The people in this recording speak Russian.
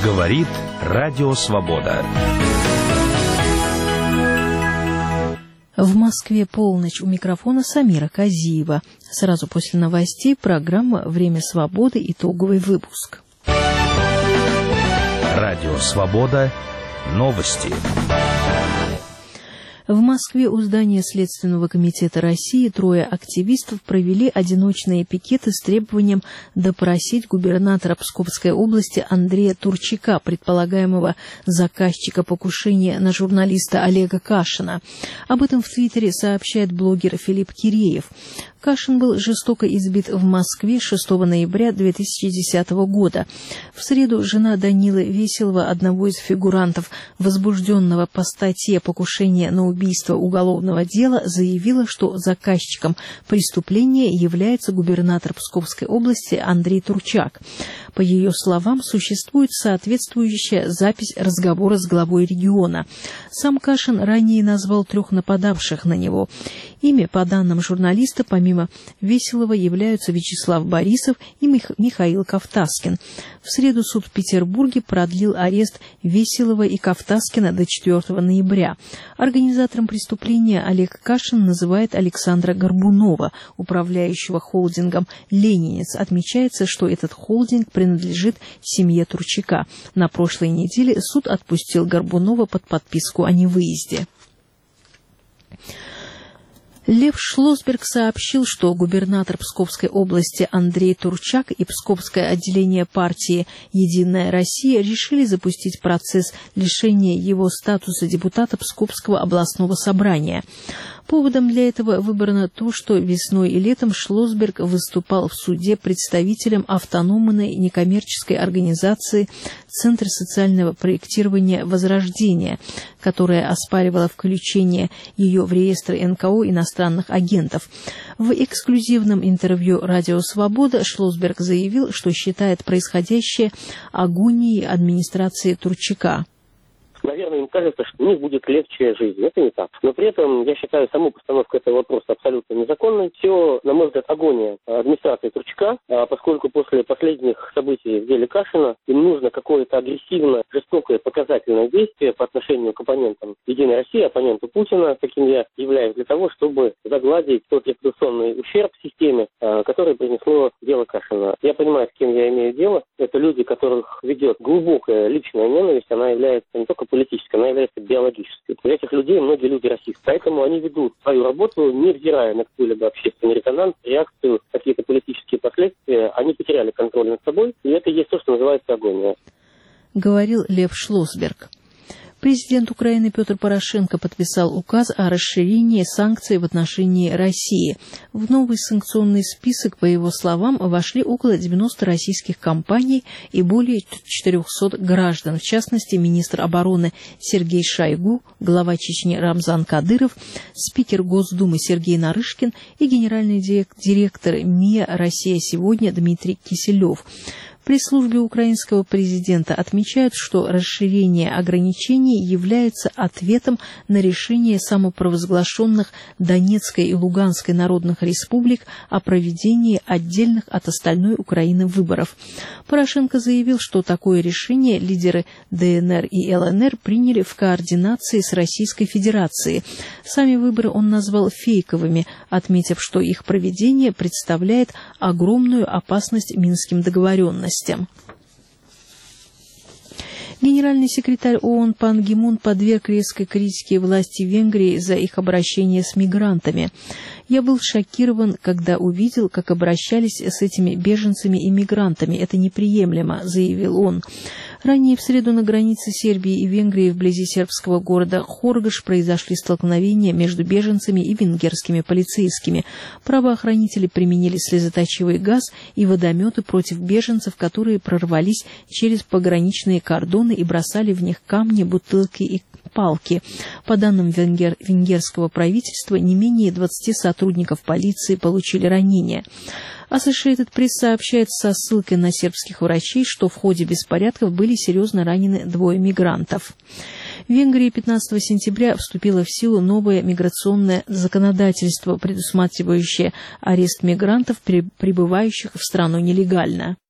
Говорит Радио Свобода. В Москве полночь. У микрофона Самира Казиева. Сразу после новостей программа «Время свободы». Итоговый выпуск. Радио Свобода. Новости. В Москве у здания Следственного комитета России трое активистов провели одиночные пикеты с требованием допросить губернатора Псковской области Андрея Турчака, предполагаемого заказчика покушения на журналиста Олега Кашина. Об этом в Твиттере сообщает блогер Филипп Киреев. Кашин был жестоко избит в Москве 6 ноября 2010 года. В среду жена Данилы Веселова, одного из фигурантов возбужденного по статье «Покушение на убийство» уголовного дела, заявила, что заказчиком преступления является губернатор Псковской области Андрей Турчак. По ее словам, существует соответствующая запись разговора с главой региона. Сам Кашин ранее назвал трех нападавших на него. Ими, по данным журналиста, помимо Веселова, являются Вячеслав Борисов и Михаил Ковтаскин. В среду суд в Петербурге продлил арест Веселова и Ковтаскина до 4 ноября. Организатором преступления Олег Кашин называет Александра Горбунова, управляющего холдингом «Ленинец». Отмечается, что этот холдинг принадлежит семье Турчака. На прошлой неделе суд отпустил Горбунова под подписку о невыезде. Лев Шлосберг сообщил, что губернатор Псковской области Андрей Турчак и Псковское отделение партии «Единая Россия» решили запустить процесс лишения его статуса депутата Псковского областного собрания. Поводом для этого выбрано то, что весной и летом Шлосберг выступал в суде представителем автономной некоммерческой организации «Центр социального проектирования Возрождение», которая оспаривала включение ее в реестр НКО иностранных агентов. В эксклюзивном интервью «Радио Свобода» Шлосберг заявил, что считает происходящее агонией администрации Турчака. Наверное, им кажется, что у них будет легче жизнь. Это не так. Но при этом я считаю саму постановку этого вопроса абсолютно незаконной. Все, на мой взгляд, агония администрации Турчака, поскольку после последних событий в деле Кашина им нужно какое-то агрессивное, жестокое, показательное действие по отношению к оппонентам «Единой России», оппоненту Путина, каким я являюсь, для того, чтобы загладить тот репутационный ущерб в системе, который принесло дело Кашина. Я понимаю, с кем я имею дело. Это люди, которых ведет глубокая личная ненависть. Она является не только политической, она является биологической. У этих людей многие люди расисты. Поэтому они ведут свою работу, невзирая на какой-либо общественный резонанс, реакцию, какие-то политические последствия. Они потеряли контроль над собой, и это и есть то, что называется агония. Говорил Лев Шлосберг. Президент Украины Петр Порошенко подписал указ о расширении санкций в отношении России. В новый санкционный список, по его словам, вошли около 90 российских компаний и более 400 граждан, в частности, министр обороны Сергей Шойгу, глава Чечни Рамзан Кадыров, спикер Госдумы Сергей Нарышкин и генеральный директор МИА «Россия сегодня» Дмитрий Киселев. В пресс-службе украинского президента отмечают, что расширение ограничений является ответом на решение самопровозглашенных Донецкой и Луганской народных республик о проведении отдельных от остальной Украины выборов. Порошенко заявил, что такое решение лидеры ДНР и ЛНР приняли в координации с Российской Федерацией. Сами выборы он назвал фейковыми, отметив, что их проведение представляет огромную опасность минским договоренностям. Генеральный секретарь ООН Пан Ги Мун подверг резкой критике власти Венгрии за их обращение с мигрантами. «Я был шокирован, когда увидел, как обращались с этими беженцами и мигрантами. Это неприемлемо», — заявил он. Ранее в среду на границе Сербии и Венгрии вблизи сербского города Хоргош произошли столкновения между беженцами и венгерскими полицейскими. Правоохранители применили слезоточивый газ и водометы против беженцев, которые прорвались через пограничные кордоны и бросали в них камни, бутылки и палки. По данным венгерского правительства, не менее 20 сотрудников полиции получили ранения. Associated Press сообщает со ссылкой на сербских врачей, что в ходе беспорядков были серьезно ранены 2 мигрантов. В Венгрии 15 сентября вступило в силу новое миграционное законодательство, предусматривающее арест мигрантов, прибывающих в страну нелегально.